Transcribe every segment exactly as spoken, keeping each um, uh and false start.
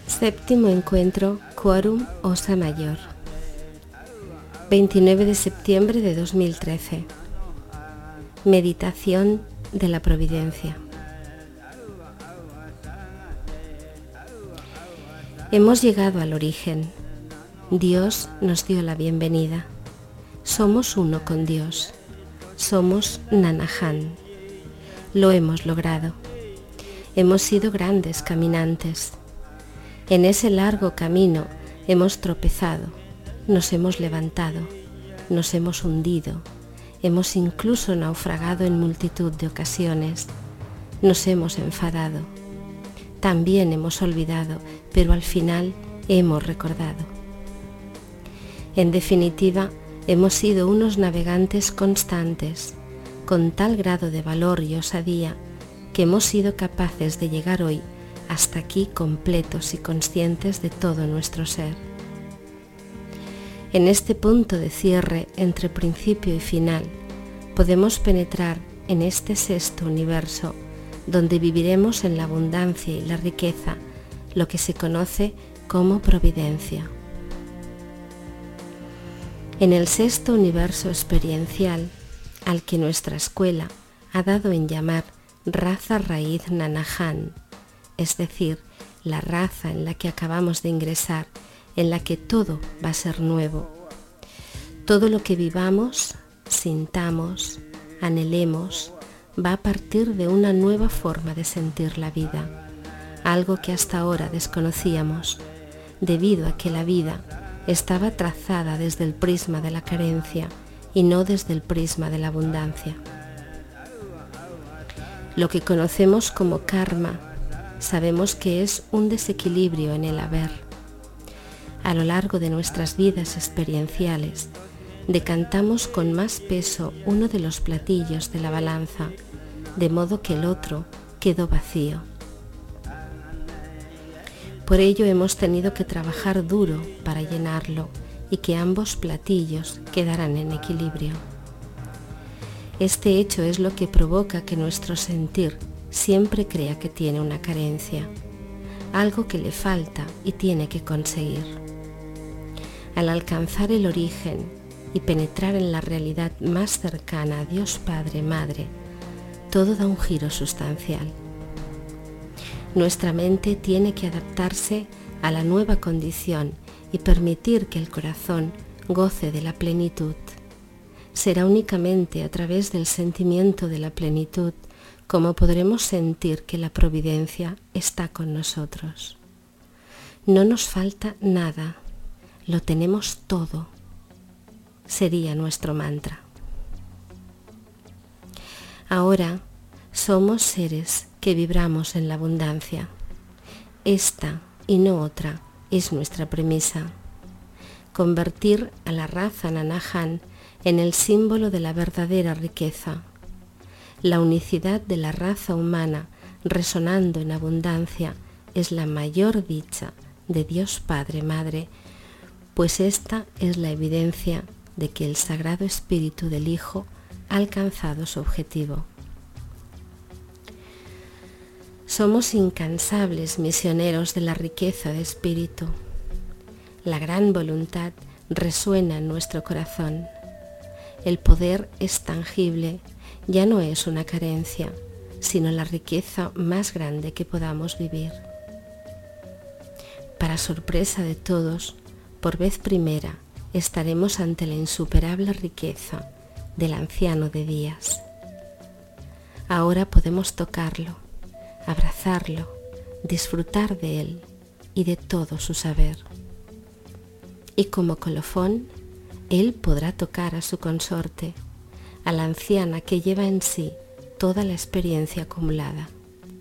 Séptimo encuentro Quórum Osa Mayor, veintinueve de septiembre de dos mil trece. Meditación de la Providencia. Hemos llegado al origen. Dios nos dio la bienvenida. Somos uno con Dios. Somos Nanahan. Lo hemos logrado. Hemos sido grandes caminantes. En ese largo camino hemos tropezado, nos hemos levantado, nos hemos hundido, hemos incluso naufragado en multitud de ocasiones, nos hemos enfadado, también hemos olvidado, pero al final hemos recordado. En definitiva, hemos sido unos navegantes constantes, con tal grado de valor y osadía que hemos sido capaces de llegar hoy hasta aquí completos y conscientes de todo nuestro ser. En este punto de cierre entre principio y final, podemos penetrar en este sexto universo, donde viviremos en la abundancia y la riqueza, lo que se conoce como providencia. En el sexto universo experiencial, al que nuestra escuela ha dado en llamar raza raíz Nanahan, es decir, la raza en la que acabamos de ingresar, en la que todo va a ser nuevo. Todo lo que vivamos, sintamos, anhelemos, va a partir de una nueva forma de sentir la vida, algo que hasta ahora desconocíamos, debido a que la vida estaba trazada desde el prisma de la carencia y no desde el prisma de la abundancia. Lo que conocemos como karma, sabemos que es un desequilibrio en el haber. A lo largo de nuestras vidas experienciales, decantamos con más peso uno de los platillos de la balanza, de modo que el otro quedó vacío. Por ello hemos tenido que trabajar duro para llenarlo y que ambos platillos quedaran en equilibrio. Este hecho es lo que provoca que nuestro sentir siempre crea que tiene una carencia, algo que le falta y tiene que conseguir. Al alcanzar el origen y penetrar en la realidad más cercana a Dios Padre, Madre, todo da un giro sustancial. Nuestra mente tiene que adaptarse a la nueva condición y permitir que el corazón goce de la plenitud. Será únicamente a través del sentimiento de la plenitud como podremos sentir que la providencia está con nosotros. No nos falta nada, lo tenemos todo. Sería nuestro mantra. Ahora somos seres que vibramos en la abundancia. Esta y no otra es nuestra premisa. Convertir a la raza Nanahan en el símbolo de la verdadera riqueza. La unicidad de la raza humana resonando en abundancia es la mayor dicha de Dios Padre Madre, pues esta es la evidencia de que el Sagrado Espíritu del Hijo ha alcanzado su objetivo. Somos incansables misioneros de la riqueza de espíritu. La gran voluntad resuena en nuestro corazón. El poder es tangible, ya no es una carencia, sino la riqueza más grande que podamos vivir. Para sorpresa de todos, por vez primera, estaremos ante la insuperable riqueza del anciano de días. Ahora podemos tocarlo, abrazarlo, disfrutar de él y de todo su saber. Y como colofón, él podrá tocar a su consorte, a la anciana que lleva en sí toda la experiencia acumulada.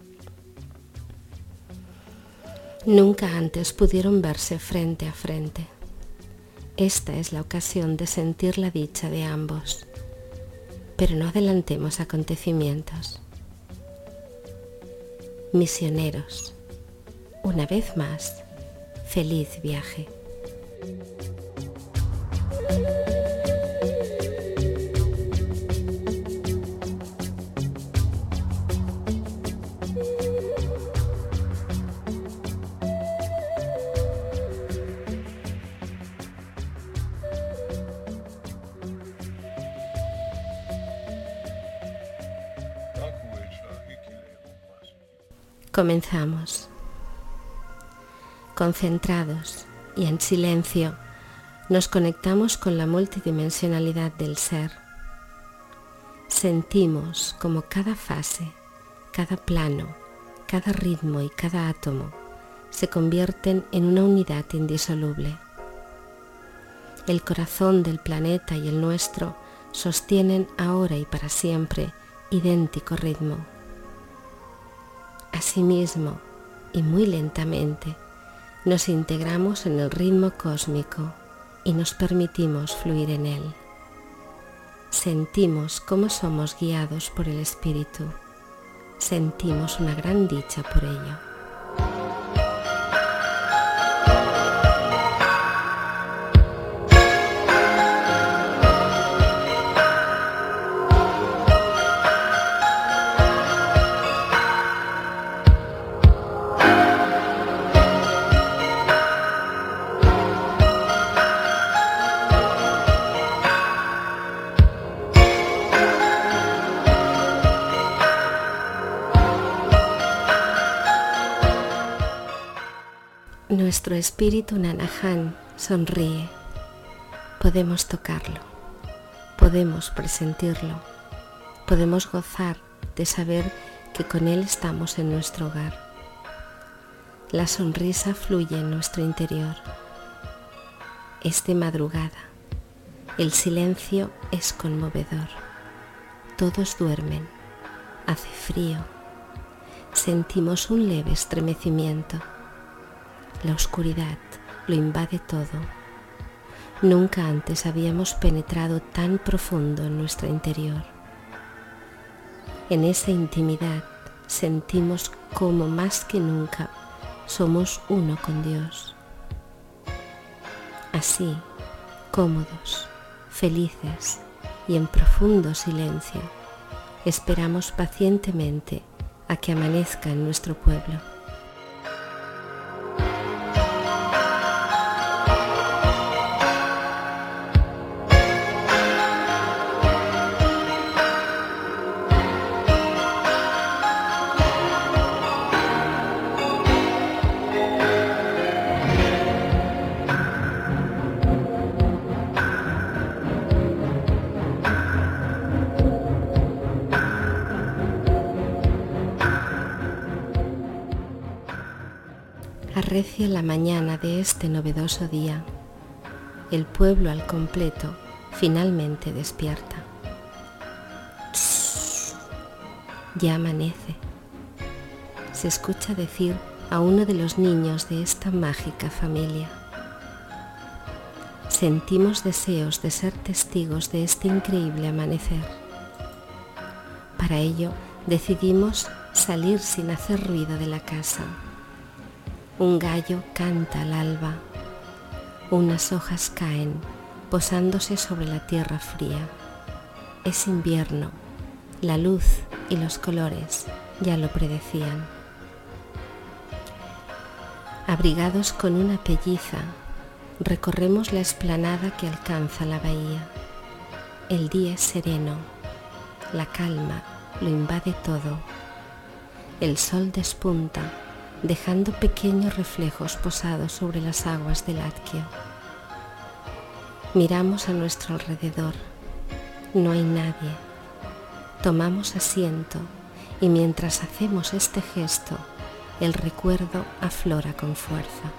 Nunca antes pudieron verse frente a frente. Esta es la ocasión de sentir la dicha de ambos, pero no adelantemos acontecimientos. Misioneros, una vez más, feliz viaje. Comenzamos. Concentrados y en silencio, nos conectamos con la multidimensionalidad del ser. Sentimos como cada fase, cada plano, cada ritmo y cada átomo se convierten en una unidad indisoluble. El corazón del planeta y el nuestro sostienen ahora y para siempre idéntico ritmo. Asimismo, y muy lentamente, nos integramos en el ritmo cósmico y nos permitimos fluir en él. Sentimos cómo somos guiados por el Espíritu. Sentimos una gran dicha por ello. Nuestro espíritu Nanahan sonríe. Podemos tocarlo, podemos presentirlo, podemos gozar de saber que con él estamos en nuestro hogar. La sonrisa fluye en nuestro interior. Es de madrugada. El silencio es conmovedor. Todos duermen. Hace frío. Sentimos un leve estremecimiento. La oscuridad lo invade todo. Nunca antes habíamos penetrado tan profundo en nuestro interior. En esa intimidad sentimos como más que nunca somos uno con Dios. Así, cómodos, felices y en profundo silencio, esperamos pacientemente a que amanezca en nuestro pueblo. Arrecia la mañana de este novedoso día. El pueblo al completo finalmente despierta. Tss, ya amanece. Se escucha decir a uno de los niños de esta mágica familia. Sentimos deseos de ser testigos de este increíble amanecer. Para ello decidimos salir sin hacer ruido de la casa. Un gallo canta al alba. Unas hojas caen, posándose sobre la tierra fría. Es invierno. La luz y los colores ya lo predecían. Abrigados con una pelliza, recorremos la explanada que alcanza la bahía. El día es sereno. La calma lo invade todo. El sol despunta, dejando pequeños reflejos posados sobre las aguas del Atkio. Miramos a nuestro alrededor. No hay nadie. Tomamos asiento y mientras hacemos este gesto, el recuerdo aflora con fuerza.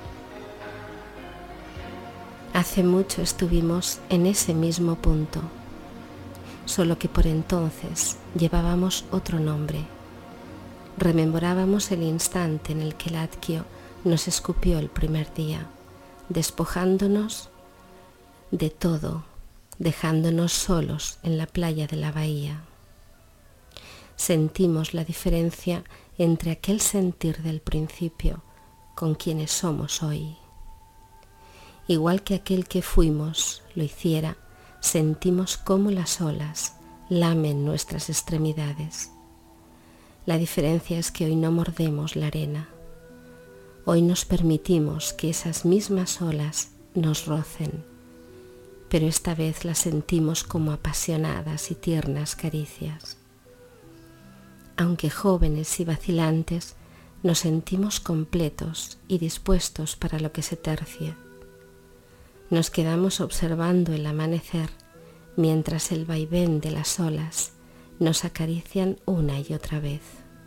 Hace mucho estuvimos en ese mismo punto, solo que por entonces llevábamos otro nombre. Rememorábamos el instante en el que el Atkio nos escupió el primer día, despojándonos de todo, dejándonos solos en la playa de la bahía. Sentimos la diferencia entre aquel sentir del principio con quienes somos hoy. Igual que aquel que fuimos lo hiciera, sentimos cómo las olas lamen nuestras extremidades. La diferencia es que hoy no mordemos la arena. Hoy nos permitimos que esas mismas olas nos rocen, pero esta vez las sentimos como apasionadas y tiernas caricias. Aunque jóvenes y vacilantes, nos sentimos completos y dispuestos para lo que se tercie. Nos quedamos observando el amanecer mientras el vaivén de las olas nos acarician una y otra vez.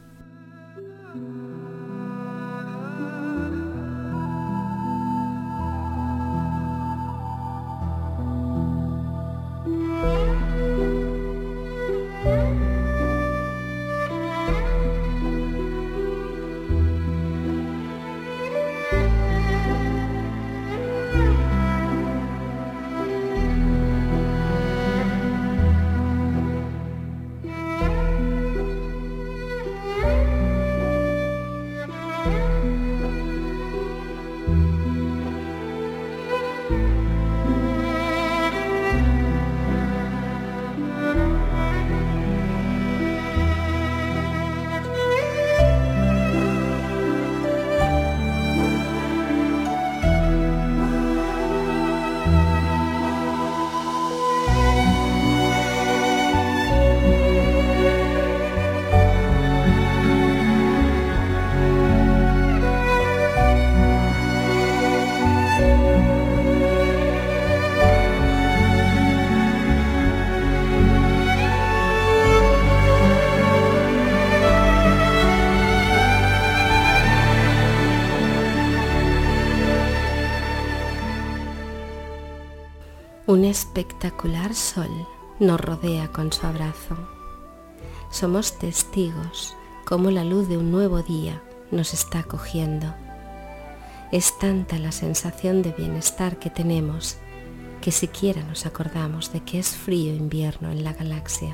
Un espectacular sol nos rodea con su abrazo. Somos testigos cómo la luz de un nuevo día nos está acogiendo. Es tanta la sensación de bienestar que tenemos que siquiera nos acordamos de que es frío invierno en la galaxia.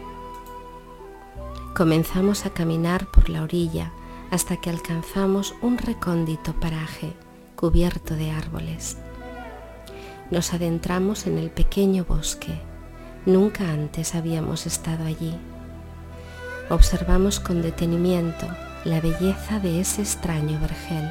Comenzamos a caminar por la orilla hasta que alcanzamos un recóndito paraje cubierto de árboles. Nos adentramos en el pequeño bosque. Nunca antes habíamos estado allí. Observamos con detenimiento la belleza de ese extraño vergel.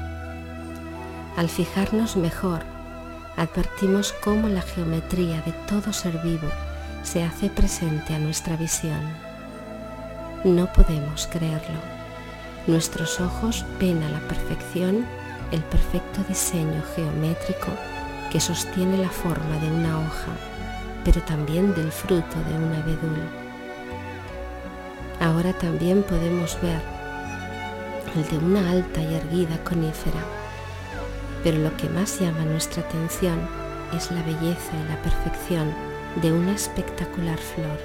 Al fijarnos mejor, advertimos cómo la geometría de todo ser vivo se hace presente a nuestra visión. No podemos creerlo. Nuestros ojos ven a la perfección el perfecto diseño geométrico que sostiene la forma de una hoja, pero también del fruto de un abedul. Ahora también podemos ver el de una alta y erguida conífera, pero lo que más llama nuestra atención es la belleza y la perfección de una espectacular flor.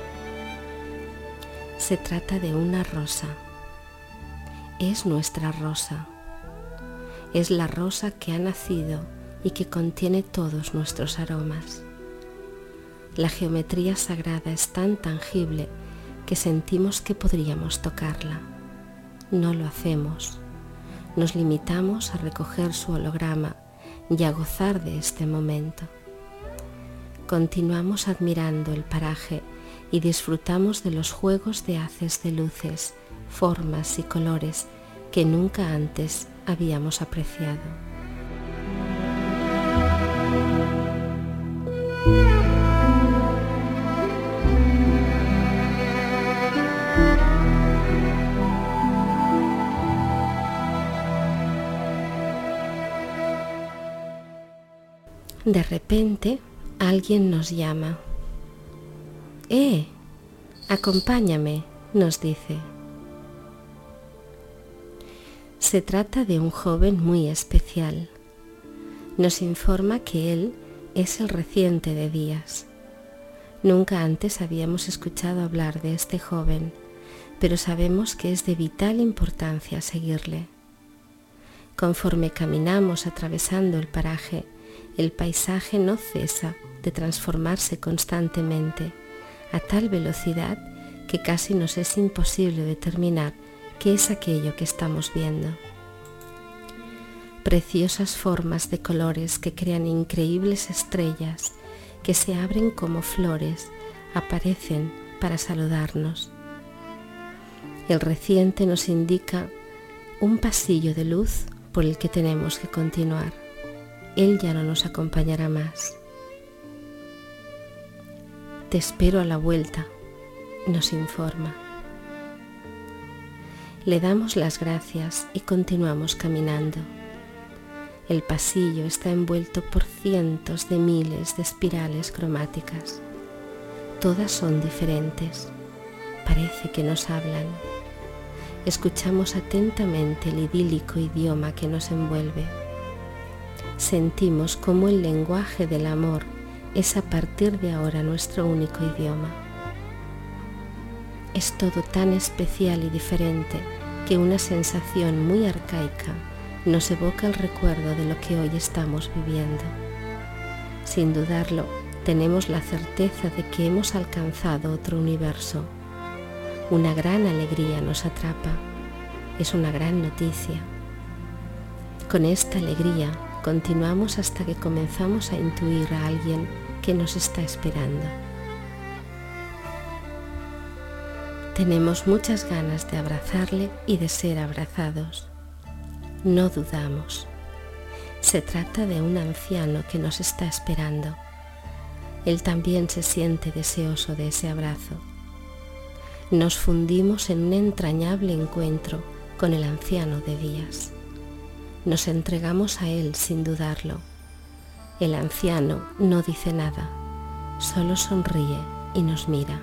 Se trata de una rosa. Es nuestra rosa. Es la rosa que ha nacido y que contiene todos nuestros aromas. La geometría sagrada es tan tangible que sentimos que podríamos tocarla. No lo hacemos. Nos limitamos a recoger su holograma y a gozar de este momento. Continuamos admirando el paraje y disfrutamos de los juegos de haces de luces, formas y colores que nunca antes habíamos apreciado. De repente, alguien nos llama. ¡Eh! Acompáñame, nos dice. Se trata de un joven muy especial. Nos informa que él es el reciente de Díaz. Nunca antes habíamos escuchado hablar de este joven, pero sabemos que es de vital importancia seguirle. Conforme caminamos atravesando el paraje, el paisaje no cesa de transformarse constantemente, a tal velocidad que casi nos es imposible determinar qué es aquello que estamos viendo. Preciosas formas de colores que crean increíbles estrellas que se abren como flores aparecen para saludarnos. El reciente nos indica un pasillo de luz por el que tenemos que continuar. Él ya no nos acompañará más. Te espero a la vuelta, nos informa. Le damos las gracias y continuamos caminando. El pasillo está envuelto por cientos de miles de espirales cromáticas. Todas son diferentes. Parece que nos hablan. Escuchamos atentamente el idílico idioma que nos envuelve. Sentimos cómo el lenguaje del amor es a partir de ahora nuestro único idioma. Es todo tan especial y diferente que una sensación muy arcaica nos evoca el recuerdo de lo que hoy estamos viviendo. Sin dudarlo, tenemos la certeza de que hemos alcanzado otro universo. Una gran alegría nos atrapa. Es una gran noticia. Con esta alegría continuamos hasta que comenzamos a intuir a alguien que nos está esperando. Tenemos muchas ganas de abrazarle y de ser abrazados. No dudamos. Se trata de un anciano que nos está esperando. Él también se siente deseoso de ese abrazo. Nos fundimos en un entrañable encuentro con el anciano de días. Nos entregamos a él sin dudarlo. El anciano no dice nada, solo sonríe y nos mira.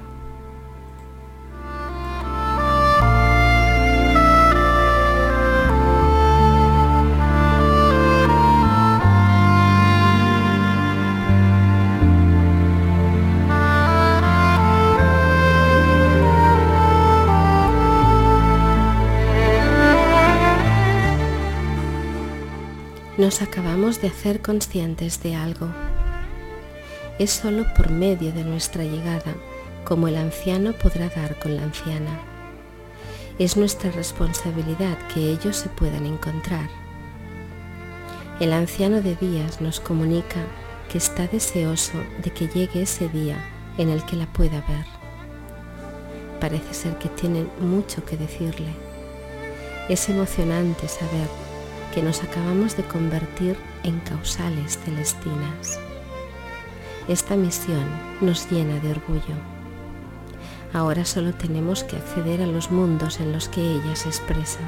Nos acabamos de hacer conscientes de algo. Es solo por medio de nuestra llegada como el anciano podrá dar con la anciana. Es nuestra responsabilidad que ellos se puedan encontrar. El anciano de días nos comunica que está deseoso de que llegue ese día en el que la pueda ver. Parece ser que tiene mucho que decirle. Es emocionante saber que nos acabamos de convertir en causales celestinas. Esta misión nos llena de orgullo. Ahora solo tenemos que acceder a los mundos en los que ella se expresa.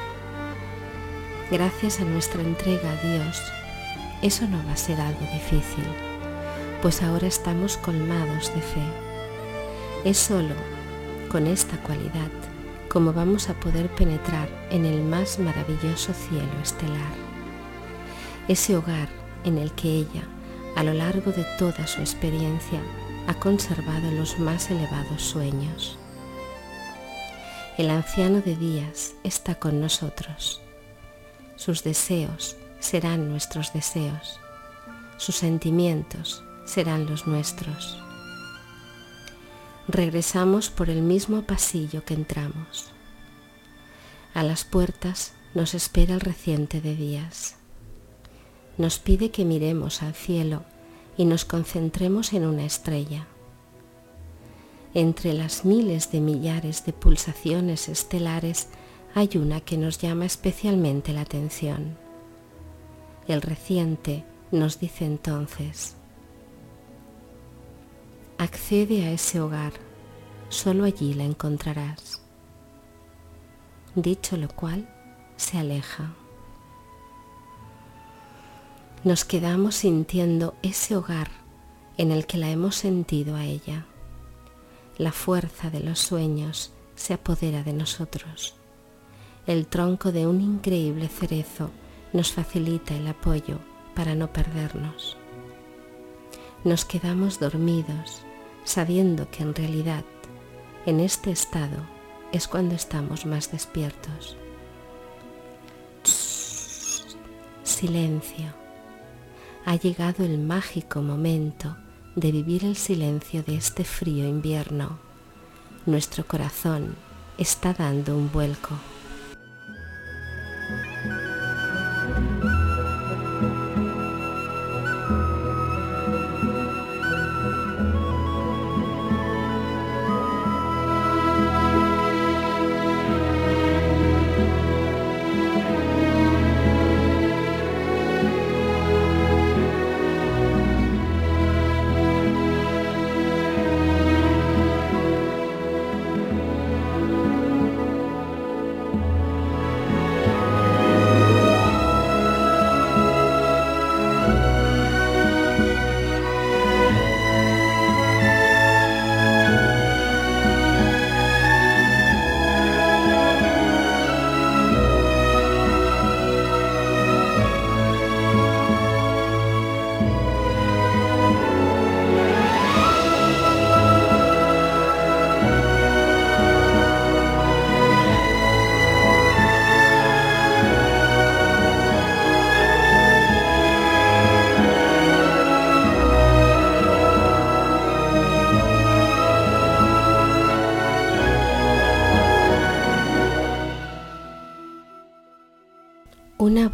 Gracias a nuestra entrega a Dios, eso no va a ser algo difícil, pues ahora estamos colmados de fe. Es solo con esta cualidad como vamos a poder penetrar en el más maravilloso cielo estelar, ese hogar en el que ella, a lo largo de toda su experiencia, ha conservado los más elevados sueños. El anciano de días está con nosotros. Sus deseos serán nuestros deseos, sus sentimientos serán los nuestros. Regresamos por el mismo pasillo que entramos. A las puertas nos espera el reciente de días. Nos pide que miremos al cielo y nos concentremos en una estrella. Entre las miles de millares de pulsaciones estelares hay una que nos llama especialmente la atención. El reciente nos dice entonces: accede a ese hogar, solo allí la encontrarás. Dicho lo cual, se aleja. Nos quedamos sintiendo ese hogar en el que la hemos sentido a ella. La fuerza de los sueños se apodera de nosotros. El tronco de un increíble cerezo nos facilita el apoyo para no perdernos. Nos quedamos dormidos, sabiendo que en realidad, en este estado, es cuando estamos más despiertos. Shh, silencio. Ha llegado el mágico momento de vivir el silencio de este frío invierno. Nuestro corazón está dando un vuelco.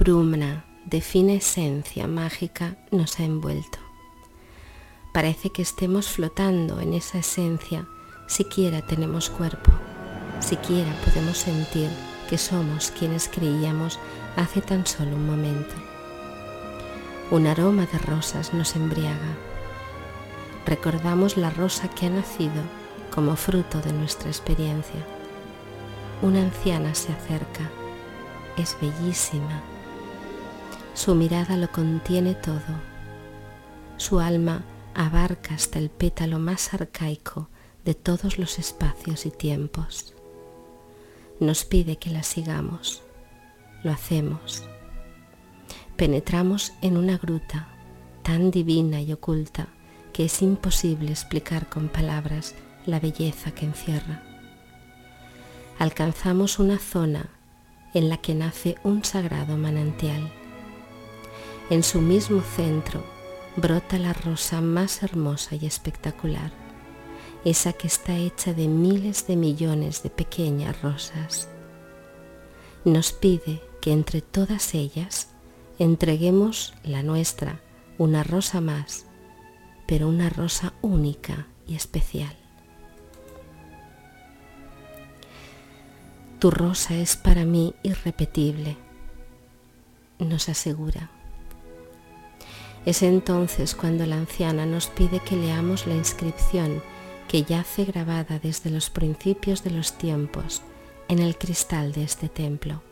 bruma de fina esencia mágica nos ha envuelto. Parece que estemos flotando en esa esencia, siquiera tenemos cuerpo, siquiera podemos sentir que somos quienes creíamos hace tan solo un momento. Un aroma de rosas nos embriaga. Recordamos la rosa que ha nacido como fruto de nuestra experiencia. Una anciana se acerca, es bellísima. Su mirada lo contiene todo. Su alma abarca hasta el pétalo más arcaico de todos los espacios y tiempos. Nos pide que la sigamos. Lo hacemos. Penetramos en una gruta tan divina y oculta que es imposible explicar con palabras la belleza que encierra. Alcanzamos una zona en la que nace un sagrado manantial. En su mismo centro brota la rosa más hermosa y espectacular, esa que está hecha de miles de millones de pequeñas rosas. Nos pide que entre todas ellas entreguemos la nuestra, una rosa más, pero una rosa única y especial. Tu rosa es para mí irrepetible, nos asegura. Es entonces cuando la anciana nos pide que leamos la inscripción que yace grabada desde los principios de los tiempos en el cristal de este templo.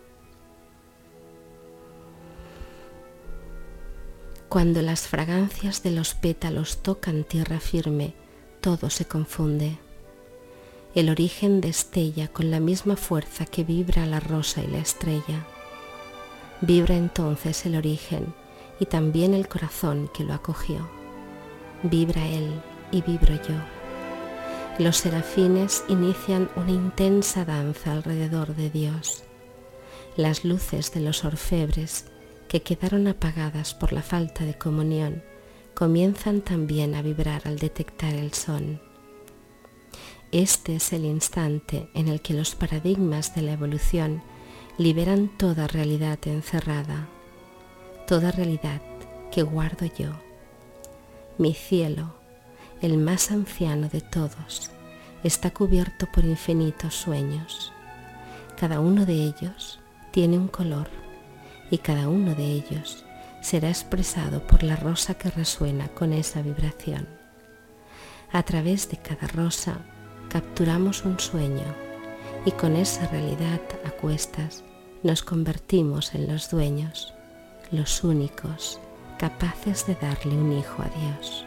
Cuando las fragancias de los pétalos tocan tierra firme, todo se confunde. El origen destella con la misma fuerza que vibra la rosa y la estrella. Vibra entonces el origen y también el corazón que lo acogió. Vibra él y vibro yo. Los serafines inician una intensa danza alrededor de Dios. Las luces de los orfebres, que quedaron apagadas por la falta de comunión, comienzan también a vibrar al detectar el son. Este es el instante en el que los paradigmas de la evolución liberan toda realidad encerrada, toda realidad que guardo yo. Mi cielo, el más anciano de todos, está cubierto por infinitos sueños. Cada uno de ellos tiene un color y cada uno de ellos será expresado por la rosa que resuena con esa vibración. A través de cada rosa capturamos un sueño y con esa realidad a cuestas nos convertimos en los dueños, los únicos capaces de darle un hijo a Dios.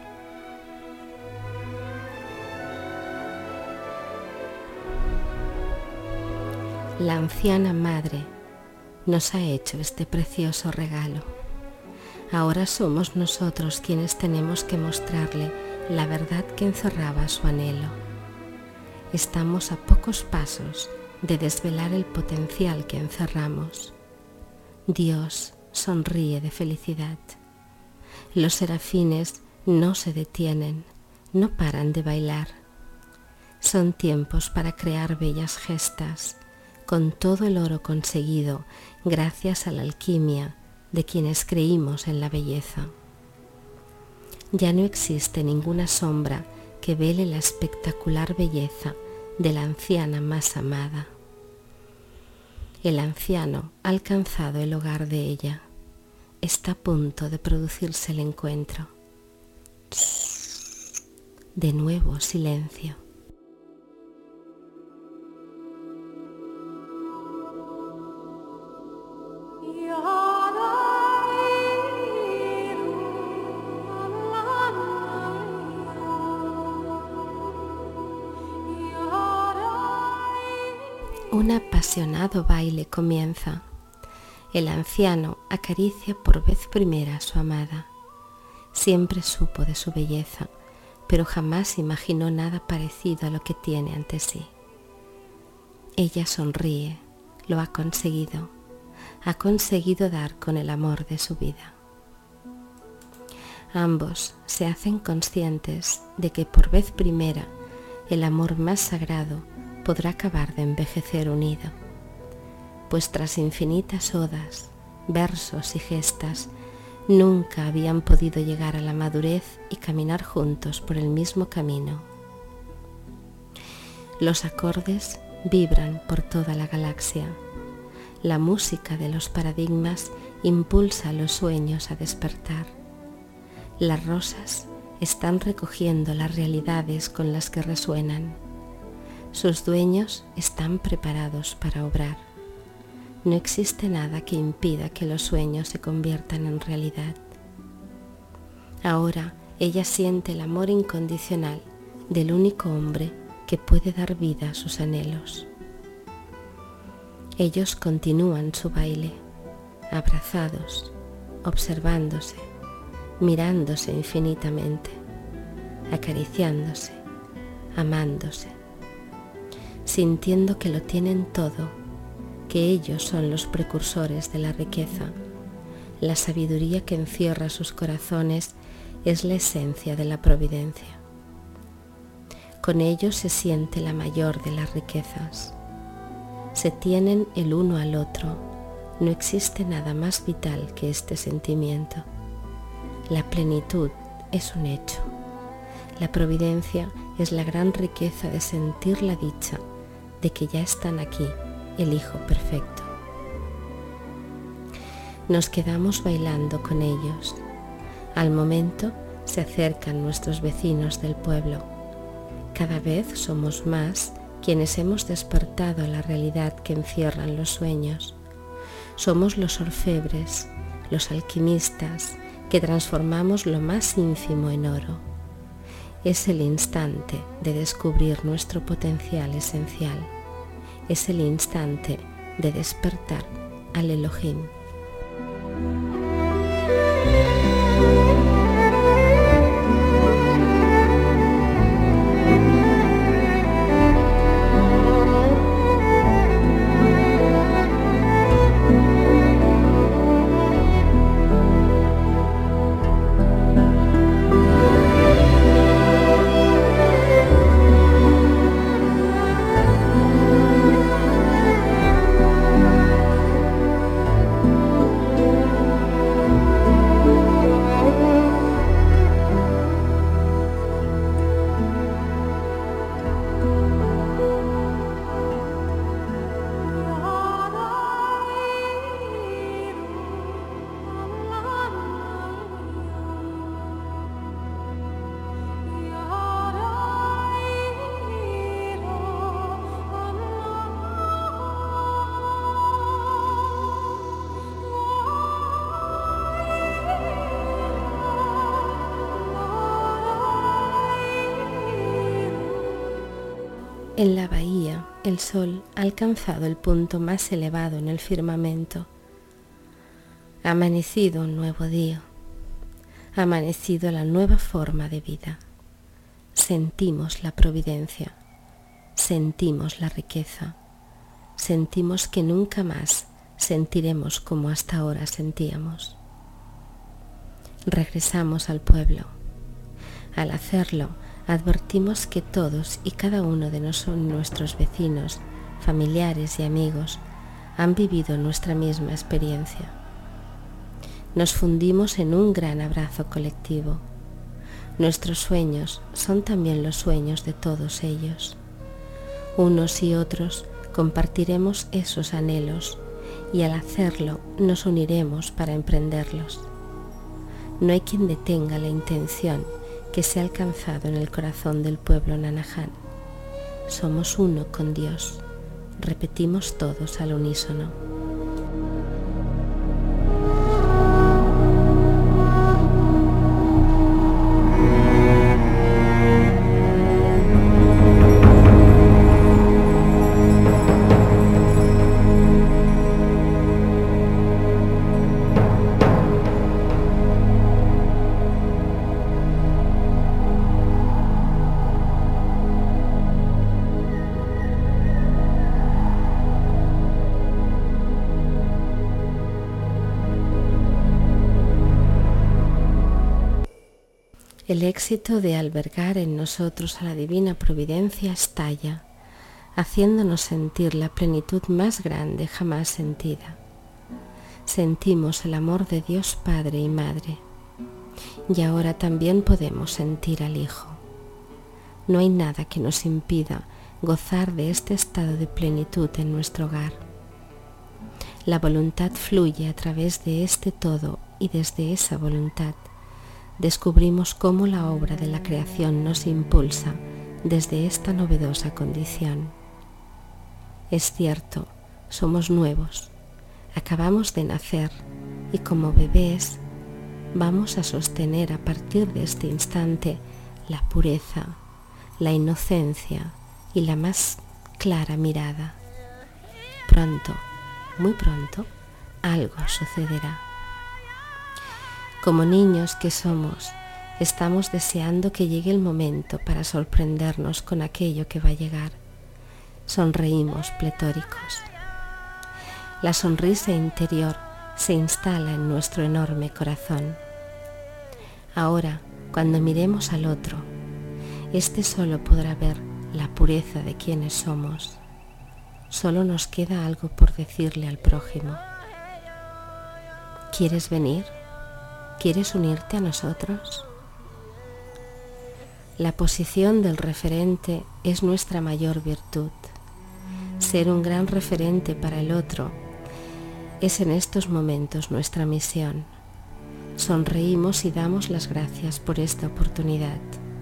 La anciana madre nos ha hecho este precioso regalo. Ahora somos nosotros quienes tenemos que mostrarle la verdad que encerraba su anhelo. Estamos a pocos pasos de desvelar el potencial que encerramos. Dios sonríe de felicidad. Los serafines no se detienen, no paran de bailar. Son tiempos para crear bellas gestas, con todo el oro conseguido gracias a la alquimia de quienes creímos en la belleza. Ya no existe ninguna sombra que vele la espectacular belleza de la anciana más amada. El anciano ha alcanzado el hogar de ella. Está a punto de producirse el encuentro. De nuevo silencio. Un apasionado baile comienza. El anciano acaricia por vez primera a su amada. Siempre supo de su belleza, pero jamás imaginó nada parecido a lo que tiene ante sí. Ella sonríe, lo ha conseguido, ha conseguido dar con el amor de su vida. Ambos se hacen conscientes de que por vez primera el amor más sagrado podrá acabar de envejecer unido, pues tras infinitas odas, versos y gestas nunca habían podido llegar a la madurez y caminar juntos por el mismo camino. Los acordes vibran por toda la galaxia. La música de los paradigmas impulsa a los sueños a despertar. Las rosas están recogiendo las realidades con las que resuenan. Sus dueños están preparados para obrar. No existe nada que impida que los sueños se conviertan en realidad. Ahora ella siente el amor incondicional del único hombre que puede dar vida a sus anhelos. Ellos continúan su baile, abrazados, observándose, mirándose infinitamente, acariciándose, amándose, sintiendo que lo tienen todo, que ellos son los precursores de la riqueza. La sabiduría que encierra sus corazones es la esencia de la providencia. Con ellos se siente la mayor de las riquezas. Se tienen el uno al otro. No existe nada más vital que este sentimiento. La plenitud es un hecho. La providencia es la gran riqueza de sentir la dicha de que ya están aquí, el Hijo perfecto. Nos quedamos bailando con ellos. Al momento se acercan nuestros vecinos del pueblo. Cada vez somos más quienes hemos despertado a la realidad que encierran los sueños. Somos los orfebres, los alquimistas, que transformamos lo más ínfimo en oro. Es el instante de descubrir nuestro potencial esencial. Es el instante de despertar al Elohim. En la bahía, el sol ha alcanzado el punto más elevado en el firmamento. Ha amanecido un nuevo día. Ha amanecido la nueva forma de vida. Sentimos la providencia. Sentimos la riqueza. Sentimos que nunca más sentiremos como hasta ahora sentíamos. Regresamos al pueblo. Al hacerlo, advertimos que todos y cada uno de nosotros, nuestros vecinos, familiares y amigos, han vivido nuestra misma experiencia. Nos fundimos en un gran abrazo colectivo. Nuestros sueños son también los sueños de todos ellos. Unos y otros compartiremos esos anhelos y al hacerlo nos uniremos para emprenderlos. No hay quien detenga la intención que se ha alcanzado en el corazón del pueblo Nanahan. Somos uno con Dios. Repetimos todos al unísono. El éxito de albergar en nosotros a la divina providencia estalla, haciéndonos sentir la plenitud más grande jamás sentida. sentimos el amor de Dios Padre y Madre, y ahora también podemos sentir al Hijo. No hay nada que nos impida gozar de este estado de plenitud en nuestro hogar. La voluntad fluye a través de este todo y desde esa voluntad descubrimos cómo la obra de la creación nos impulsa desde esta novedosa condición. Es cierto, somos nuevos, acabamos de nacer y como bebés vamos a sostener a partir de este instante la pureza, la inocencia y la más clara mirada. Pronto, muy pronto, algo sucederá. Como niños que somos, estamos deseando que llegue el momento para sorprendernos con aquello que va a llegar. Sonreímos pletóricos. La sonrisa interior se instala en nuestro enorme corazón. Ahora, cuando miremos al otro, éste solo podrá ver la pureza de quienes somos. Solo nos queda algo por decirle al prójimo. ¿Quieres venir? ¿Quieres unirte a nosotros? La posición del referente es nuestra mayor virtud. Ser un gran referente para el otro es en estos momentos nuestra misión. Sonreímos y damos las gracias por esta oportunidad.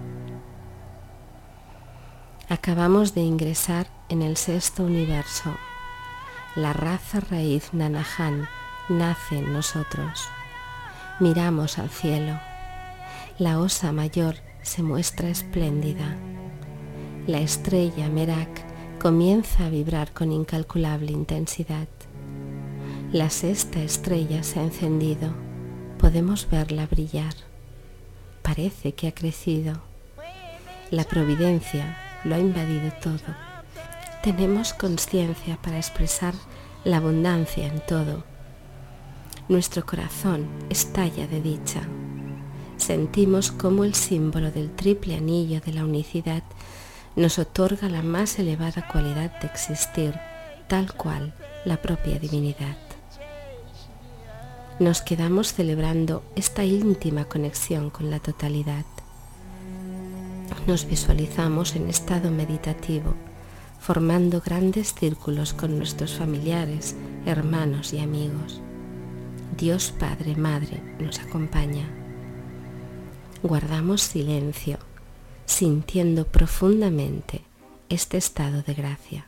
Acabamos de ingresar en el sexto universo. La raza raíz Nanahan nace en nosotros. Miramos al cielo. La osa mayor se muestra espléndida. La estrella Merak comienza a vibrar con incalculable intensidad. La sexta estrella se ha encendido. Podemos verla brillar. Parece que ha crecido. La providencia lo ha invadido todo. Tenemos conciencia para expresar la abundancia en todo. Nuestro corazón estalla de dicha. Sentimos cómo el símbolo del triple anillo de la unicidad nos otorga la más elevada cualidad de existir, tal cual la propia divinidad. Nos quedamos celebrando esta íntima conexión con la totalidad. Nos visualizamos en estado meditativo, formando grandes círculos con nuestros familiares, hermanos y amigos. Dios Padre, Madre nos acompaña. Guardamos silencio, sintiendo profundamente este estado de gracia.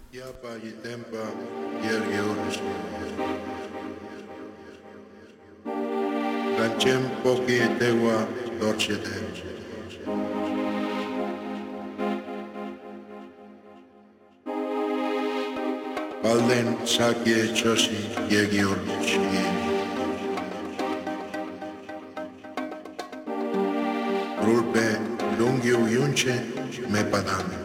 Balden sakye chosi yegior shi. Rulpe lungyu yunche me padame.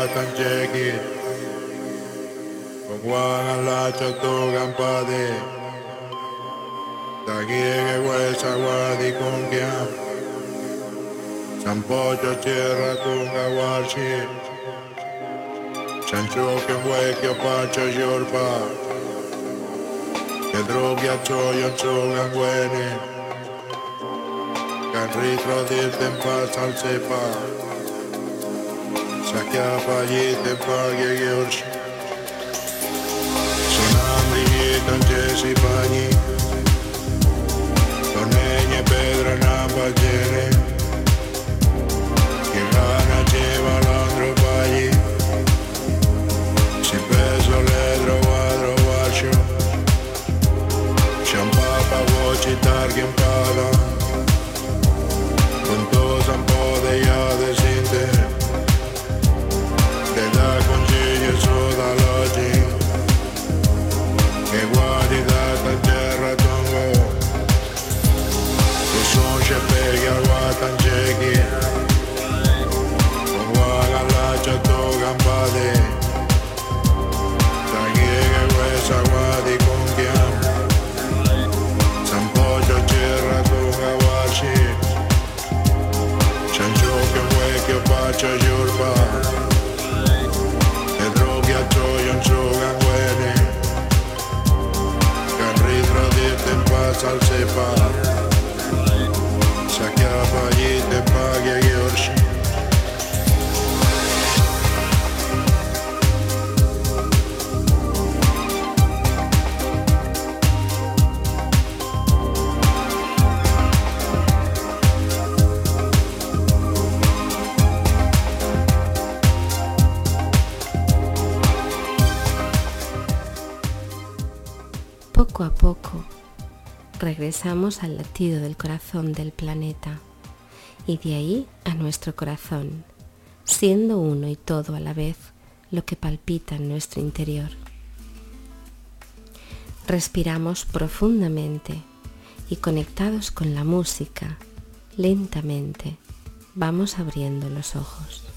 tan chequi con Juan Alacho togan pade Taguiegue huesa guadi con quiam Sampocho tierra tunga warchi Chancho que huequio pacho yorpa Que drogya choyo chogan güene Canritro dirten paz al sepa Sakiapa yite pague yorshi Sonamri yitan jesi pañi Toneñe pedra namba jene Que gana lleva landro pañi Si peso ledro guadro guacho Champapa voci targien paga Con todos ampode ya desinte Te da consiglio soda logi Che guardi da terra tongo Tu son c'è pega guatan chequi Con guaga lacha togan pade Taguiega huesa guadi con quiam Sampocho tierra tunga guachi Chancho que huequio pacho yurpa E drogya choyon chogan güene Canritro dirten paz al sepa Sakiapa yite pague yorshi Poco a poco regresamos al latido del corazón del planeta y de ahí a nuestro corazón, siendo uno y todo a la vez lo que palpita en nuestro interior. Respiramos profundamente y conectados con la música, lentamente vamos abriendo los ojos.